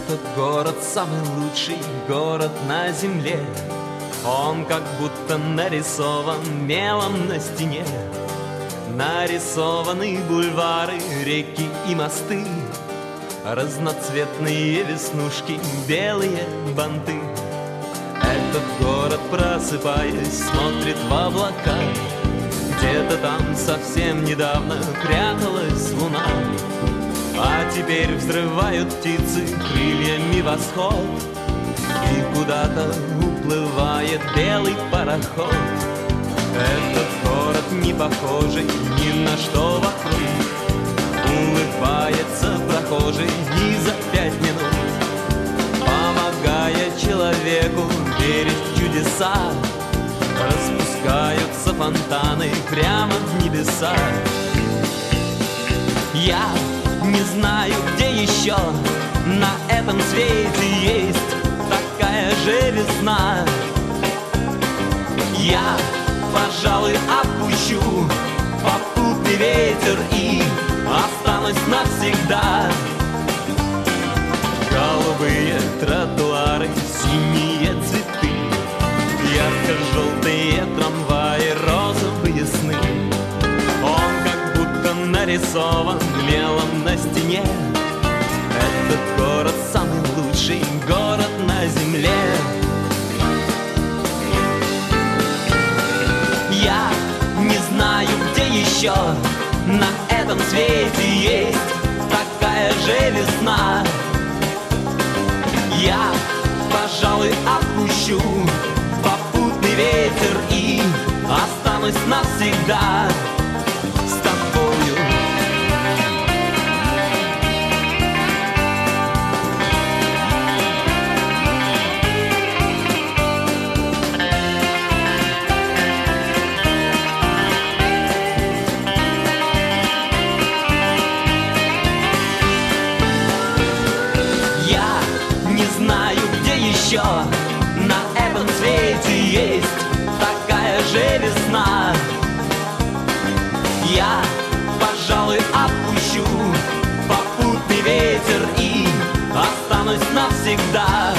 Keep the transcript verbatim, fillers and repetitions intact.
Этот город самый лучший город на земле. Он как будто нарисован мелом на стене. Нарисованы бульвары, реки и мосты, разноцветные веснушки, белые банты. Этот город, просыпаясь, смотрит в облака. Где-то там совсем недавно пряталась луна, а теперь взрывают птицы крыльями восход, и куда-то уплывает белый пароход. Этот город не похожий ни на что вокруг. Улыбается прохожий и за пять минут, помогая человеку верить в чудеса. Распускаются фонтаны прямо в небеса. Я не знаю, где еще на этом свете есть такая же весна. Я, пожалуй, отпущу попутный ветер и останусь навсегда. Голубые тротуары, синие цветы, ярко-желтые трамваи, розовые сны. Он как будто нарисован мелом на стене. Этот город самый лучший город на земле. Я не знаю, где еще на этом свете есть такая же весна. Я, пожалуй, отпущу попутный ветер и останусь навсегда с тобою. Я не знаю, где еще на этом свете есть такая же весна. Я, пожалуй, отпущу попутный ветер и останусь навсегда